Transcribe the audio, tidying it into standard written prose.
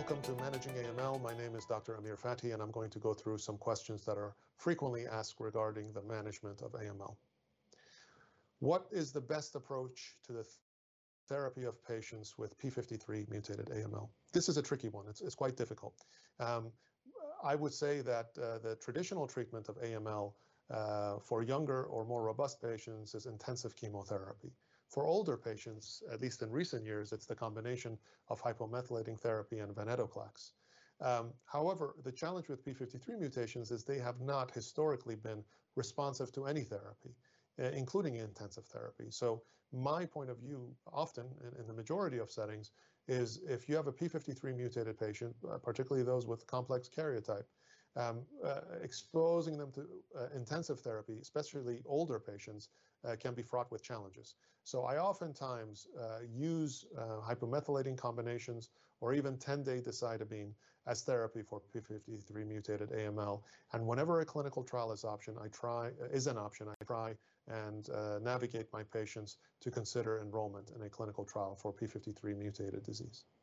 Welcome to Managing AML. My name is Dr. Amir Fathi, and I'm going to go through some questions that are frequently asked regarding the management of AML. What is the best approach to the therapy of patients with P53 mutated AML? This is a tricky one. It's quite difficult. I would say that the traditional treatment of AML for younger or more robust patients is intensive chemotherapy. For older patients, at least in recent years, it's the combination of hypomethylating therapy and venetoclax. However, the challenge with P53 mutations is they have not historically been responsive to any therapy, including intensive therapy. So my point of view, often in the majority of settings, is if you have a P53 mutated patient, particularly those with complex karyotype, exposing them to intensive therapy, especially older patients, can be fraught with challenges. So I oftentimes use hypomethylating combinations or even 10-day decitabine as therapy for P53 mutated AML. And whenever a clinical trial is an option, I try and navigate my patients to consider enrollment in a clinical trial for P53 mutated disease.